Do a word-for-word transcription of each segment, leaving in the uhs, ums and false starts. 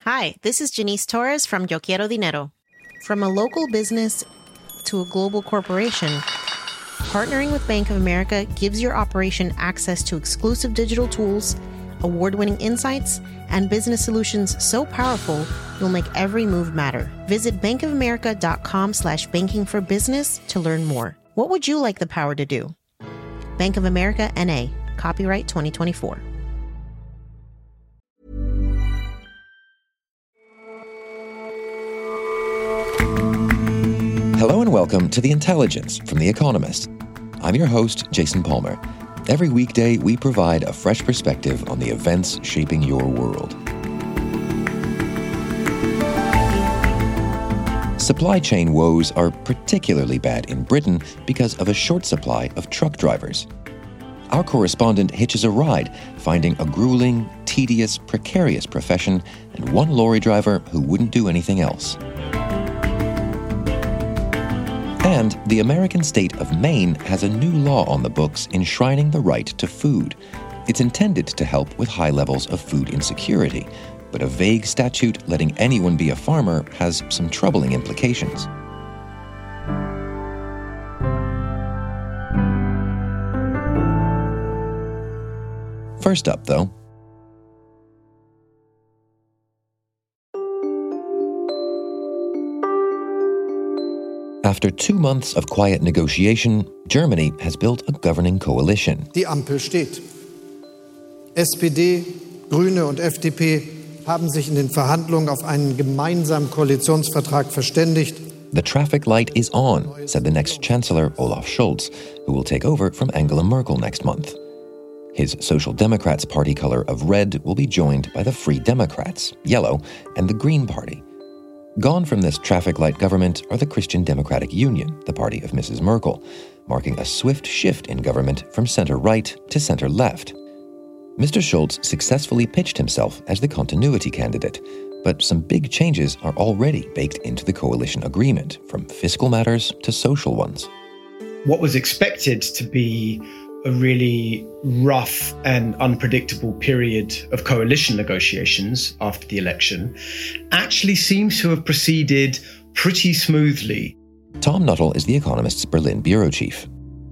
Hi, this is Janice Torres from Yo Quiero Dinero. From a local business to a global corporation, partnering with Bank of America gives your operation access to exclusive digital tools, award-winning insights, and business solutions so powerful you'll make every move matter. Visit bankofamerica.com slash banking for business to learn more. What would you like the power to do? Bank of America, N A. Copyright twenty twenty-four. Hello and welcome to The Intelligence from The Economist. I'm your host, Jason Palmer. Every weekday, we provide a fresh perspective on the events shaping your world. Supply chain woes are particularly bad in Britain because of a short supply of truck drivers. Our correspondent hitches a ride, finding a grueling, tedious, precarious profession and one lorry driver who wouldn't do anything else. And the American state of Maine has a new law on the books enshrining the right to food. It's intended to help with high levels of food insecurity, but a vague statute letting anyone be a farmer has some troubling implications. First up, though, after two months of quiet negotiation, Germany has built a governing coalition. Die Ampel steht. S P D, Grüne und F D P haben sich in den Verhandlungen auf einen gemeinsamen Koalitionsvertrag verständigt. The traffic light is on, said the next Chancellor Olaf Scholz, who will take over from Angela Merkel next month. His Social Democrats' party color of red will be joined by the Free Democrats, yellow, and the Green Party. Gone from this traffic light government are the Christian Democratic Union, the party of Missus Merkel, marking a swift shift in government from center-right to center-left. Mister Scholz successfully pitched himself as the continuity candidate, but some big changes are already baked into the coalition agreement, from fiscal matters to social ones. What was expected to be a really rough and unpredictable period of coalition negotiations after the election actually seems to have proceeded pretty smoothly. Tom Nuttall is The Economist's Berlin bureau chief.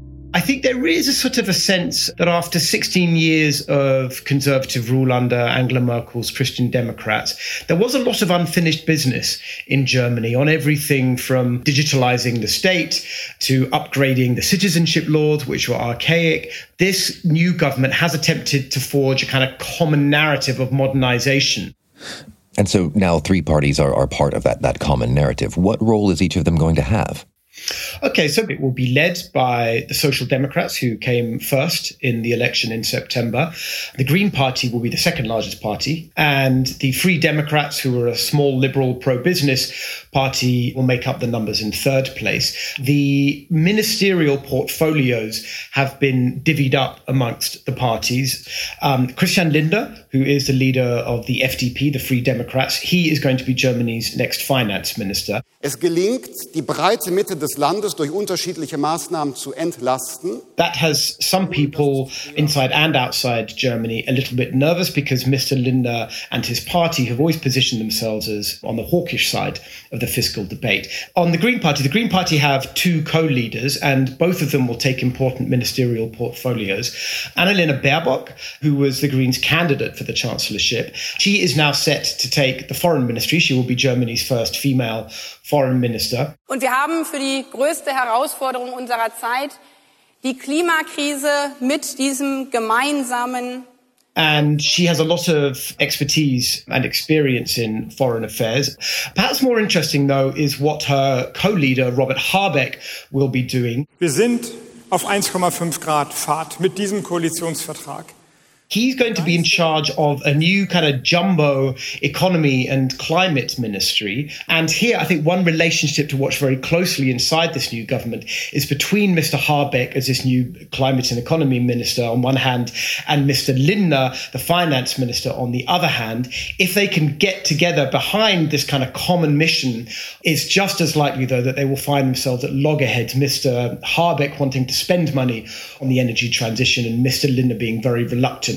I think there is a sort of a sense that after sixteen years of conservative rule under Angela Merkel's Christian Democrats, there was a lot of unfinished business in Germany on everything from digitalizing the state to upgrading the citizenship laws, which were archaic. This new government has attempted to forge a kind of common narrative of modernization. And so now three parties are, are part of that, that common narrative. What role is each of them going to have? Okay, so it will be led by the Social Democrats, who came first in the election in September. The Green Party will be the second largest party, and the Free Democrats, who are a small liberal pro-business party, will make up the numbers in third place. The ministerial portfolios have been divvied up amongst the parties. Um, Christian Lindner, who is the leader of the F D P, the Free Democrats, he is going to be Germany's next finance minister. Es gelingt, die breite Mitte des Landes durch unterschiedliche Maßnahmen zu entlasten. That has some people inside and outside Germany a little bit nervous because Mister Lindner and his party have always positioned themselves as on the hawkish side of the fiscal debate. On the Green Party, the Green Party have two co-leaders, and both of them will take important ministerial portfolios. Annalena Baerbock, who was the Greens' candidate for the chancellorship, she is now set to take the foreign ministry. She will be Germany's first female foreign minister. Und wir haben für die größte Herausforderung unserer Zeit die Klimakrise mit diesem gemeinsamen. And she has a lot of expertise and experience in foreign affairs. Perhaps more interesting, though, is what her co-leader, Robert Habeck, will be doing. Wir sind auf eins Komma fünf Grad Fahrt mit diesem Koalitionsvertrag. He's going to be in charge of a new kind of jumbo economy and climate ministry. And here, I think one relationship to watch very closely inside this new government is between Mister Habeck as this new climate and economy minister on one hand and Mister Lindner, the finance minister, on the other hand. If they can get together behind this kind of common mission, it's just as likely, though, that they will find themselves at loggerheads, Mister Habeck wanting to spend money on the energy transition and Mister Lindner being very reluctant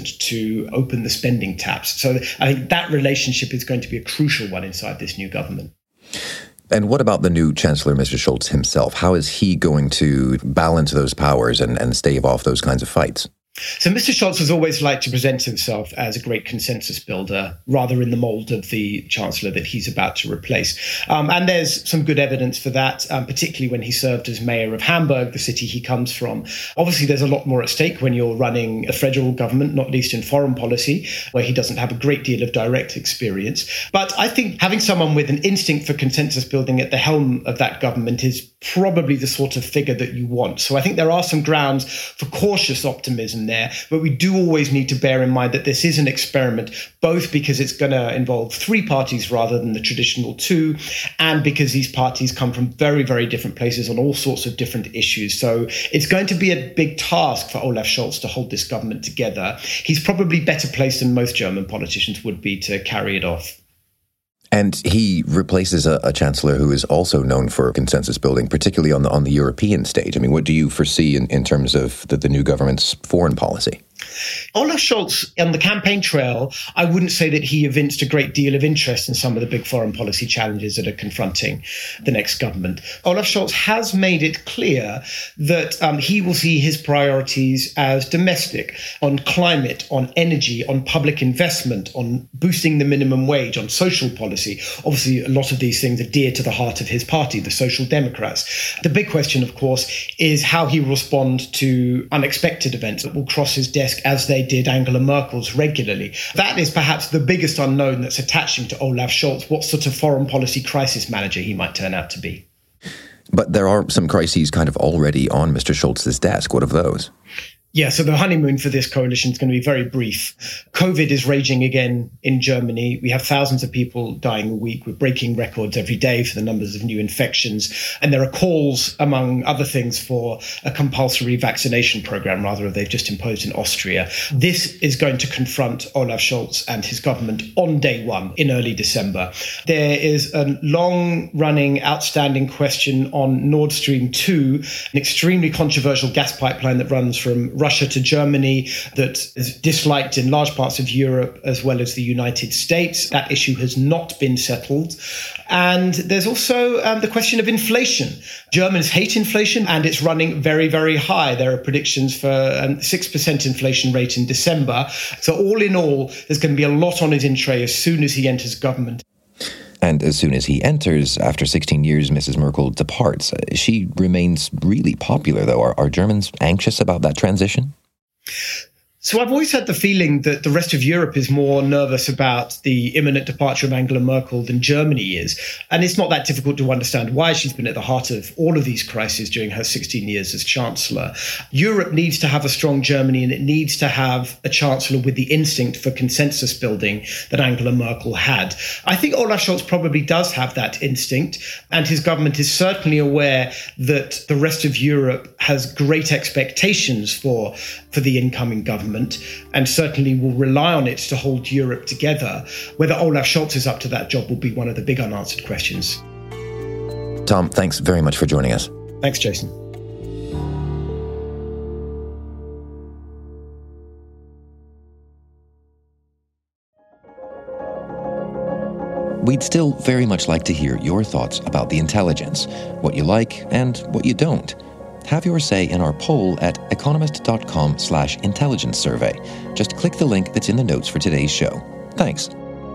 reluctant to open the spending taps. So I think that relationship is going to be a crucial one inside this new government. And what about the new Chancellor, Mister Scholz himself? How is he going to balance those powers and, and stave off those kinds of fights? So Mister Scholz has always liked to present himself as a great consensus builder, rather in the mold of the chancellor that he's about to replace. Um, and there's some good evidence for that, um, particularly when he served as mayor of Hamburg, the city he comes from. Obviously, there's a lot more at stake when you're running a federal government, not least in foreign policy, where he doesn't have a great deal of direct experience. But I think having someone with an instinct for consensus building at the helm of that government is probably the sort of figure that you want. So I think there are some grounds for cautious optimism there, but we do always need to bear in mind that this is an experiment, both because it's going to involve three parties rather than the traditional two, and because these parties come from very, very different places on all sorts of different issues. So it's going to be a big task for Olaf Scholz to hold this government together. He's probably better placed than most German politicians would be to carry it off. And he replaces a, a chancellor who is also known for consensus building, particularly on the on the European stage. I mean, what do you foresee in, in terms of the, the new government's foreign policy? Olaf Scholz, on the campaign trail, I wouldn't say that he evinced a great deal of interest in some of the big foreign policy challenges that are confronting the next government. Olaf Scholz has made it clear that um, he will see his priorities as domestic, on climate, on energy, on public investment, on boosting the minimum wage, on social policy. Obviously, a lot of these things are dear to the heart of his party, the Social Democrats. The big question, of course, is how he will respond to unexpected events that will cross his desk, as they did Angela Merkel's regularly. That is perhaps the biggest unknown that's attaching to Olaf Scholz, what sort of foreign policy crisis manager he might turn out to be. But there are some crises kind of already on Mister Scholz's desk. What of those? Yeah, so the honeymoon for this coalition is going to be very brief. COVID is raging again in Germany. We have thousands of people dying a week. We're breaking records every day for the numbers of new infections. And there are calls, among other things, for a compulsory vaccination program, rather they've just imposed in Austria. This is going to confront Olaf Scholz and his government on day one in early December. There is a long-running, outstanding question on Nord Stream two, an extremely controversial gas pipeline that runs from Russia to Germany that is disliked in large parts of Europe as well as the United States. That issue has not been settled. And there's also um, the question of inflation. Germans hate inflation, and it's running very, very high. There are predictions for a six percent inflation rate in December. So all in all, there's going to be a lot on his in tray as soon as he enters government. And as soon as he enters, after sixteen years, Missus Merkel departs. She remains really popular, though. Are, are Germans anxious about that transition? So I've always had the feeling that the rest of Europe is more nervous about the imminent departure of Angela Merkel than Germany is. And it's not that difficult to understand why. She's been at the heart of all of these crises during her sixteen years as Chancellor. Europe needs to have a strong Germany, and it needs to have a Chancellor with the instinct for consensus building that Angela Merkel had. I think Olaf Scholz probably does have that instinct, and his government is certainly aware that the rest of Europe has great expectations for, for the incoming government, and certainly will rely on it to hold Europe together. Whether Olaf Scholz is up to that job will be one of the big unanswered questions. Tom, thanks very much for joining us. Thanks, Jason. We'd still very much like to hear your thoughts about the intelligence, what you like and what you don't. Have your say in our poll at economist.com slash intelligence survey. Just click the link that's in the notes for today's show. Thanks.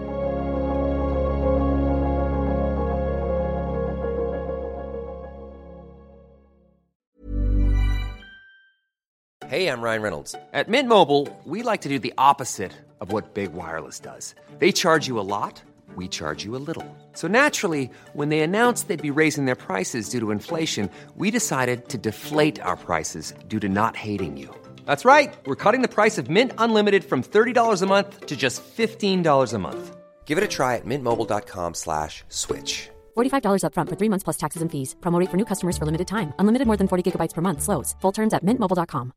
Hey, I'm Ryan Reynolds. At Mint Mobile, we like to do the opposite of what Big Wireless does. They charge you a lot, we charge you a little. So naturally, when they announced they'd be raising their prices due to inflation, we decided to deflate our prices due to not hating you. That's right. We're cutting the price of Mint Unlimited from thirty dollars a month to just fifteen dollars a month. Give it a try at mintmobile.com slash switch. forty-five dollars up front for three months plus taxes and fees. Promo rate for new customers for limited time. Unlimited more than forty gigabytes per month. Slows full terms at mint mobile dot com.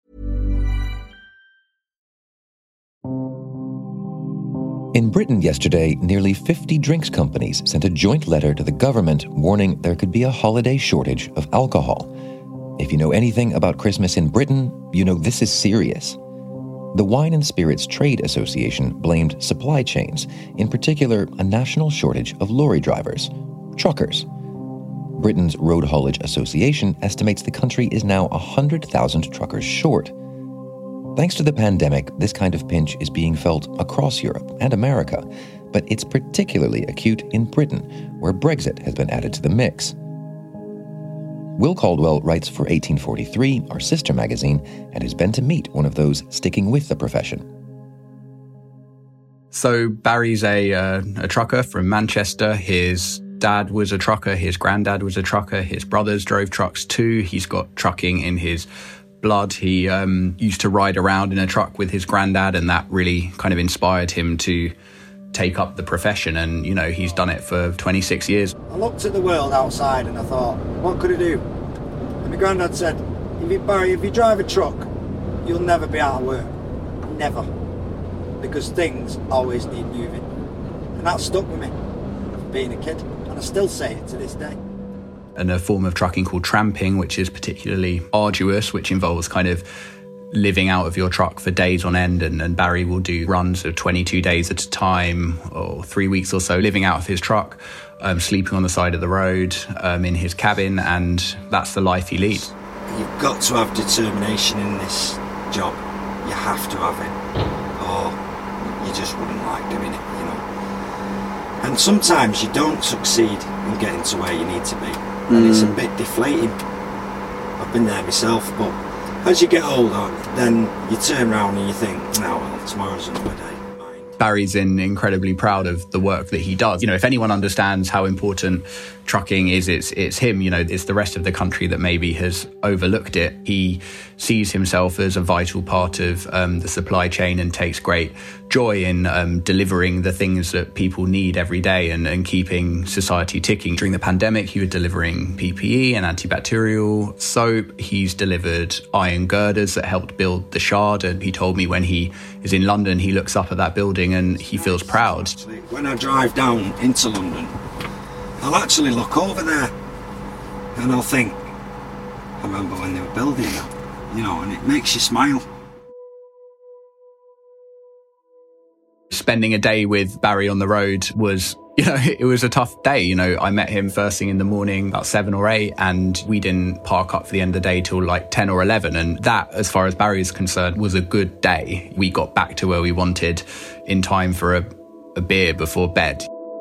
In Britain yesterday, nearly fifty drinks companies sent a joint letter to the government warning there could be a holiday shortage of alcohol. If you know anything about Christmas in Britain, you know this is serious. The Wine and Spirits Trade Association blamed supply chains, in particular a national shortage of lorry drivers, truckers. Britain's Road Haulage Association estimates the country is now one hundred thousand truckers short. Thanks to the pandemic, this kind of pinch is being felt across Europe and America, but it's particularly acute in Britain, where Brexit has been added to the mix. Will Caldwell writes for eighteen forty-three, our sister magazine, and has been to meet one of those sticking with the profession. So Barry's a, uh, a trucker from Manchester. His dad was a trucker. His granddad was a trucker. His brothers drove trucks too. He's got trucking in his blood. He um, used to ride around in a truck with his granddad, and that really kind of inspired him to take up the profession. And, you know, he's done it for twenty-six years. I looked at the world outside and I thought, what could I do? And my granddad said, if you, Barry, if you drive a truck, you'll never be out of work. Never. Because things always need moving. And that stuck with me from being a kid. And I still say it to this day. And a form of trucking called tramping, which is particularly arduous, which involves kind of living out of your truck for days on end. And, and Barry will do runs of twenty-two days at a time, or three weeks or so, living out of his truck, um, sleeping on the side of the road, um, in his cabin, and that's the life he leads. You've got to have determination in this job. You have to have it, or you just wouldn't like doing it, you know. And sometimes you don't succeed in getting to where you need to be, and mm. it's a bit deflating. I've been there myself, but as you get older, then you turn around and you think, no, well, tomorrow's another day. Barry's in incredibly proud of the work that he does. You know, if anyone understands how important trucking is, it's it's him. You know, it's the rest of the country that maybe has overlooked it. He sees himself as a vital part of um, the supply chain and takes great joy in um, delivering the things that people need every day and, and keeping society ticking. During the pandemic, he was delivering P P E and antibacterial soap. He's delivered iron girders that helped build the Shard. And he told me when he is in London, he looks up at that building and he feels proud. When I drive down into London, I'll actually look over there and I'll think, I remember when they were building that, you know, and it makes you smile. Spending a day with Barry on the road was, you know, it was a tough day. You know, I met him first thing in the morning, about seven or eight, and we didn't park up for the end of the day till like ten or eleven. And that, as far as Barry is concerned, was a good day. We got back to where we wanted in time for a, a beer before bed.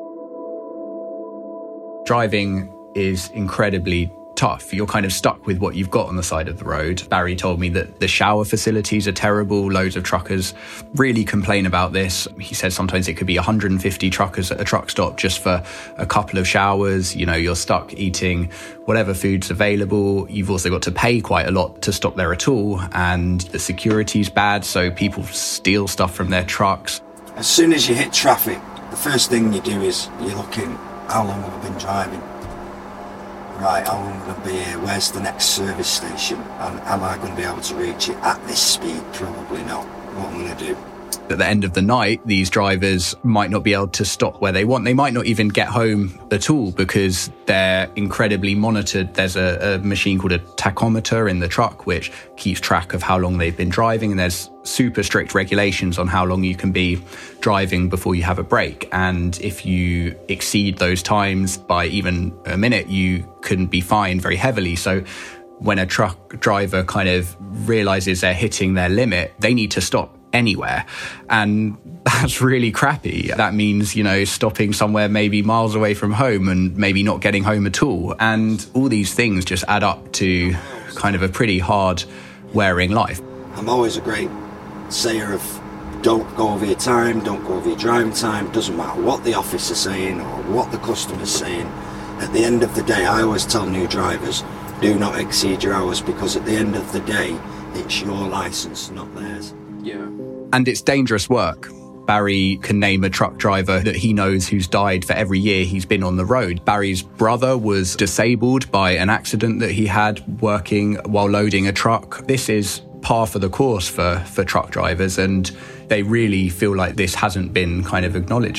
Driving is incredibly tough. You're kind of stuck with what you've got on the side of the road. Barry told me that the shower facilities are terrible. Loads of truckers really complain about this. He says sometimes it could be one hundred fifty truckers at a truck stop just for a couple of showers. You know, you're stuck eating whatever food's available. You've also got to pay quite a lot to stop there at all. And the security's bad, so people steal stuff from their trucks. As soon as you hit traffic, the first thing you do is you're looking, how long have I been driving? Right, how long will I be here? Where's the next service station? And am I going to be able to reach it at this speed? Probably not. What am I going to do? At the end of the night, these drivers might not be able to stop where they want. They might not even get home at all because they're incredibly monitored. There's a, a machine called a tachometer in the truck which keeps track of how long they've been driving, and there's super strict regulations on how long you can be driving before you have a break. And if you exceed those times by even a minute, you can be fined very heavily. So when a truck driver kind of realizes they're hitting their limit, they need to stop anywhere. And that's really crappy. That means, you know, stopping somewhere maybe miles away from home and maybe not getting home at all. And all these things just add up to kind of a pretty hard wearing life. I'm always a great sayer of don't go over your time, don't go over your driving time. Doesn't matter what the office is saying or what the customer's saying. At the end of the day, I always tell new drivers, do not exceed your hours, because at the end of the day, it's your licence, not theirs. Yeah. And it's dangerous work. Barry can name a truck driver that he knows who's died for every year he's been on the road. Barry's brother was disabled by an accident that he had working while loading a truck. This is par for the course for, for truck drivers, and they really feel like this hasn't been kind of acknowledged.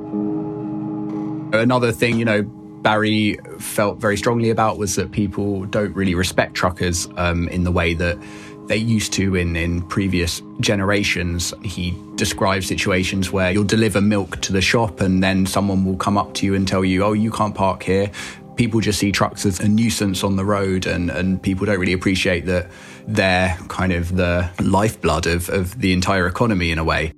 Another thing, you know, Barry felt very strongly about was that people don't really respect truckers um, in the way that they used to in, in previous generations. He describes situations where you'll deliver milk to the shop and then someone will come up to you and tell you, oh, you can't park here. People just see trucks as a nuisance on the road, and, and people don't really appreciate that they're kind of the lifeblood of, of the entire economy in a way.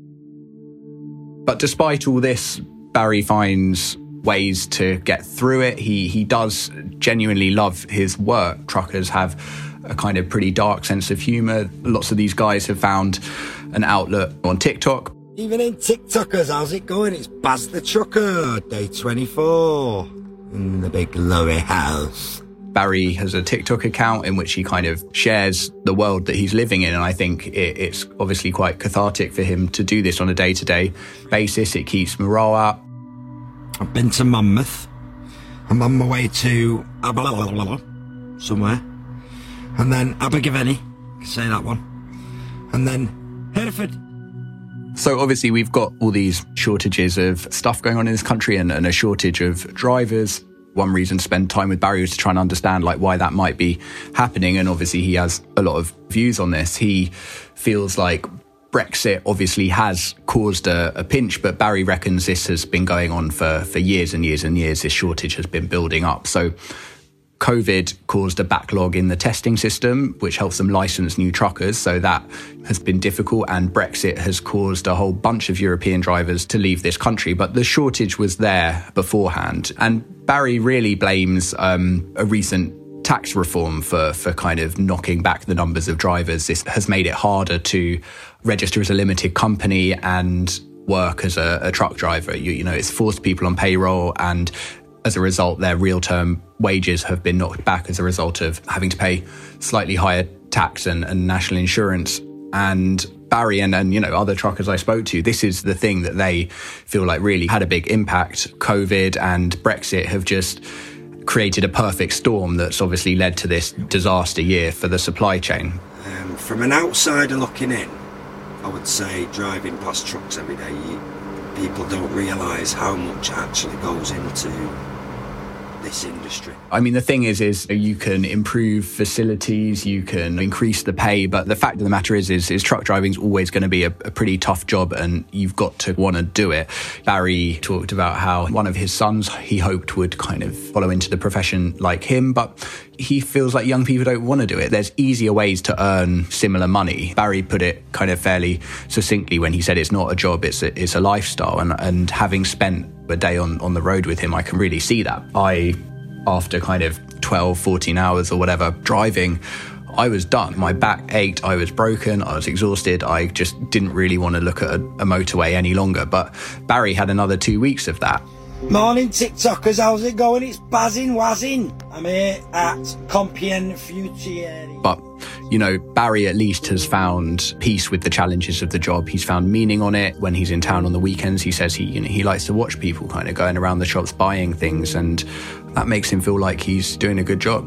But despite all this, Barry finds ways to get through it. He he does genuinely love his work. Truckers have a kind of pretty dark sense of humour. Lots of these guys have found an outlet on TikTok. Evening TikTokers, how's it going? It's Baz the Trucker, day twenty-four, in the big Lowy house. Barry has a TikTok account in which he kind of shares the world that he's living in, and I think it, it's obviously quite cathartic for him to do this on a day-to-day basis. It keeps morale up. I've been to Monmouth. I'm on my way to somewhere. And then Abergavenny, say that one. And then Hereford. So obviously we've got all these shortages of stuff going on in this country, and, and a shortage of drivers. One reason to spend time with Barry was to try and understand like why that might be happening. And obviously he has a lot of views on this. He feels like Brexit obviously has caused a, a pinch, but Barry reckons this has been going on for, for years and years and years. This shortage has been building up. So COVID caused a backlog in the testing system, which helps them license new truckers. So that has been difficult, and Brexit has caused a whole bunch of European drivers to leave this country. But the shortage was there beforehand. And Barry really blames um, a recent tax reform for, for kind of knocking back the numbers of drivers. This has made it harder to register as a limited company and work as a, a truck driver. You, you know, it's forced people on payroll, and as a result, their real-term wages have been knocked back as a result of having to pay slightly higher tax and, and national insurance. And Barry and, and, you know, other truckers I spoke to, this is the thing that they feel like really had a big impact. COVID and Brexit have just created a perfect storm that's obviously led to this disaster year for the supply chain. Um, from an outsider looking in, I would say driving past trucks every day, you, people don't realise how much actually goes into this industry. I mean, the thing is, is you can improve facilities, you can increase the pay, but the fact of the matter is, is, is truck driving is always going to be a, a pretty tough job, and you've got to want to do it. Barry talked about how one of his sons he hoped would kind of follow into the profession like him, but he feels like young people don't want to do it. There's easier ways to earn similar money. Barry put it kind of fairly succinctly when he said it's not a job, it's a, it's a lifestyle. And, and having spent a day on, on the road with him, I can really see that. I, after kind of twelve, fourteen hours or whatever driving, I was done. My back ached, I was broken, I was exhausted. I just didn't really want to look at a, a motorway any longer. But Barry had another two weeks of that. Morning TikTokers, how's it going? It's Bazzin Wazzin. I'm here at Compiègne Futieri. But, you know, Barry at least has found peace with the challenges of the job. He's found meaning on it. When he's in town on the weekends, he says he, you know, he likes to watch people kind of going around the shops buying things, and that makes him feel like he's doing a good job.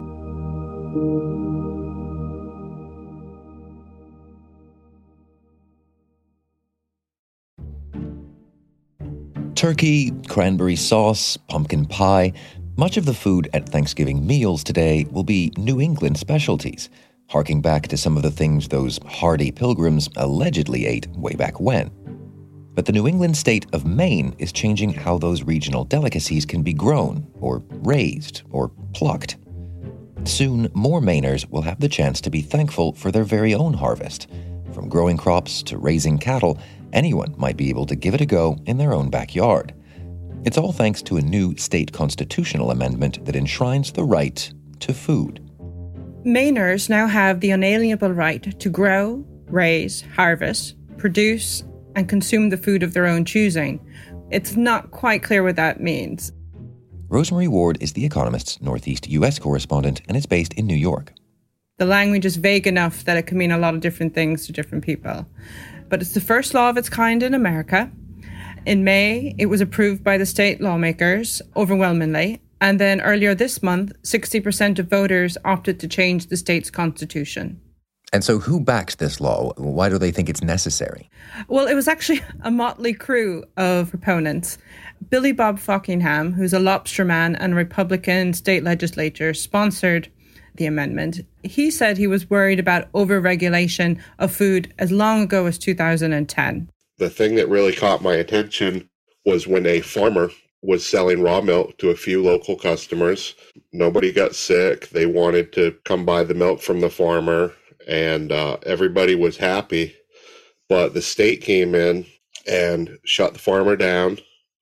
Turkey, cranberry sauce, pumpkin pie. Much of the food at Thanksgiving meals today will be New England specialties, harking back to some of the things those hardy pilgrims allegedly ate way back when. But the New England state of Maine is changing how those regional delicacies can be grown, or raised, or plucked. Soon, more Mainers will have the chance to be thankful for their very own harvest. From growing crops to raising cattle, anyone might be able to give it a go in their own backyard. It's all thanks to a new state constitutional amendment that enshrines the right to food. Mainers now have the unalienable right to grow, raise, harvest, produce, and consume the food of their own choosing. It's not quite clear what that means. Rosemary Ward is The Economist's Northeast U S correspondent and is based in New York. The language is vague enough that it can mean a lot of different things to different people. But it's the first law of its kind in America. In May, it was approved by the state lawmakers overwhelmingly. And then earlier this month, sixty percent of voters opted to change the state's constitution. And so who backs this law? Why do they think it's necessary? Well, it was actually a motley crew of proponents. Billy Bob Fockingham, who's a lobsterman and Republican state legislator, sponsored the amendment. He said he was worried about over-regulation of food as long ago as two thousand ten. The thing that really caught my attention was when a farmer was selling raw milk to a few local customers. Nobody got sick. They wanted to come buy the milk from the farmer, and uh, everybody was happy. But the state came in and shut the farmer down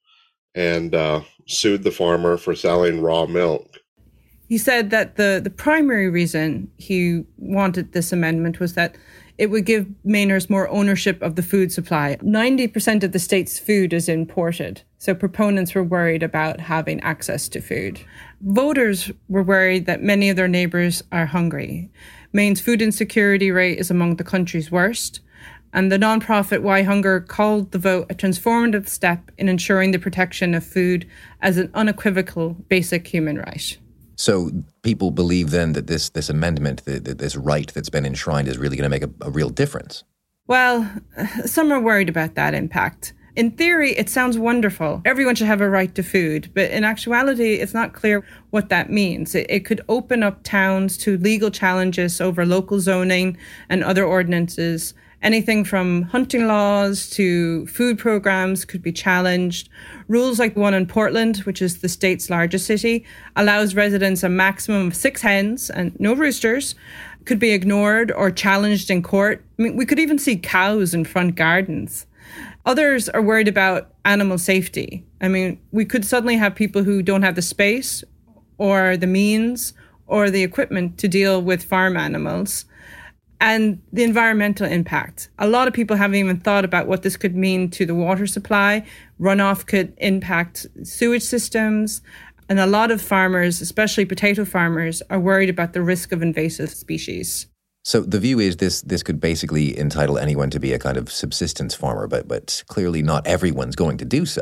and uh, sued the farmer for selling raw milk. He said that the, the primary reason he wanted this amendment was that it would give Mainers more ownership of the food supply. ninety percent of the state's food is imported, so proponents were worried about having access to food. Voters were worried that many of their neighbours are hungry. Maine's food insecurity rate is among the country's worst, and the nonprofit Why Hunger called the vote a transformative step in ensuring the protection of food as an unequivocal basic human right. So people believe then that this this amendment, that this right that's been enshrined is really going to make a, a real difference? Well, some are worried about that impact. In theory, it sounds wonderful. Everyone should have a right to food. But in actuality, it's not clear what that means. It, it could open up towns to legal challenges over local zoning and other ordinances. Anything from hunting laws to food programs could be challenged. Rules like the one in Portland, which is the state's largest city, allows residents a maximum of six hens and no roosters, could be ignored or challenged in court. I mean, we could even see cows in front gardens. Others are worried about animal safety. I mean, we could suddenly have people who don't have the space or the means or the equipment to deal with farm animals. And the environmental impact. A lot of people haven't even thought about what this could mean to the water supply. Runoff could impact sewage systems. And a lot of farmers, especially potato farmers, are worried about the risk of invasive species. So the view is this this could basically entitle anyone to be a kind of subsistence farmer, but but clearly not everyone's going to do so.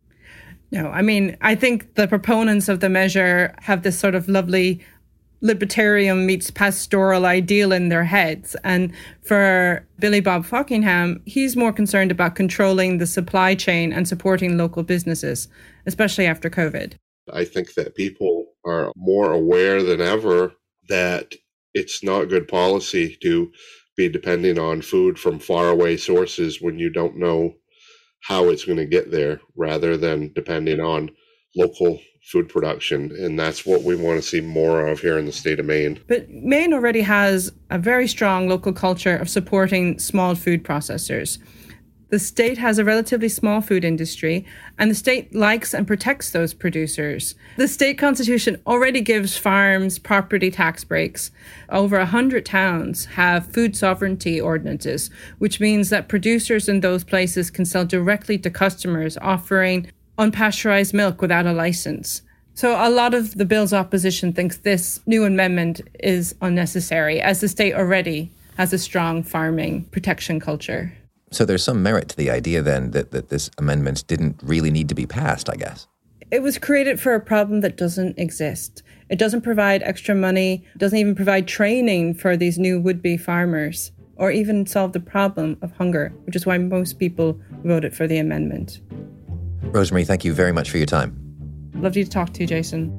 No, I mean, I think the proponents of the measure have this sort of lovely libertarian meets pastoral ideal in their heads. And for Billy Bob Fockingham, he's more concerned about controlling the supply chain and supporting local businesses, especially after COVID. I think that people are more aware than ever that it's not good policy to be depending on food from faraway sources when you don't know how it's going to get there, rather than depending on local food production. And that's what we want to see more of here in the state of Maine. But Maine already has a very strong local culture of supporting small food processors. The state has a relatively small food industry, and the state likes and protects those producers. The state constitution already gives farms property tax breaks. Over one hundred towns have food sovereignty ordinances, which means that producers in those places can sell directly to customers, offering unpasteurized milk without a license. So a lot of the bill's opposition thinks this new amendment is unnecessary, as the state already has a strong farming protection culture. So there's some merit to the idea then that, that this amendment didn't really need to be passed, I guess. It was created for a problem that doesn't exist. It doesn't provide extra money, doesn't even provide training for these new would-be farmers, or even solve the problem of hunger, which is why most people voted for the amendment. Rosemary, thank you very much for your time. Lovely to talk to you, Jason.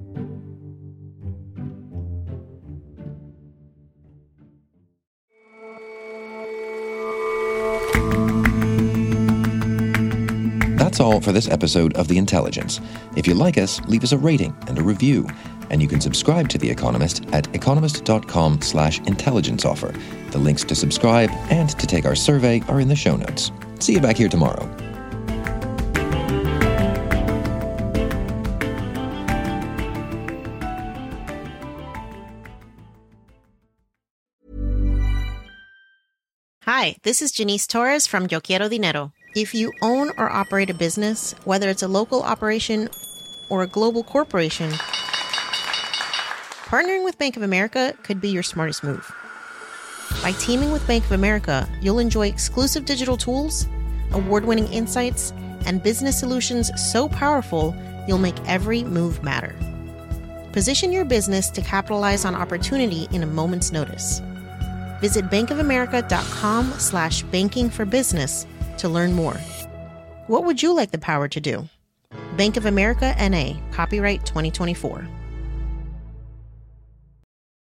That's all for this episode of The Intelligence. If you like us, leave us a rating and a review. And you can subscribe to The Economist at economist.com slash intelligence offer. The links to subscribe and to take our survey are in the show notes. See you back here tomorrow. Hi, this is Janice Torres from Yo Quiero Dinero. If you own or operate a business, whether it's a local operation or a global corporation, partnering with Bank of America could be your smartest move. By teaming with Bank of America, you'll enjoy exclusive digital tools, award-winning insights, and business solutions so powerful, you'll make every move matter. Position your business to capitalize on opportunity in a moment's notice. Visit bankofamerica.com slash banking for business to learn more. What would you like the power to do? Bank of America N A, copyright twenty twenty-four.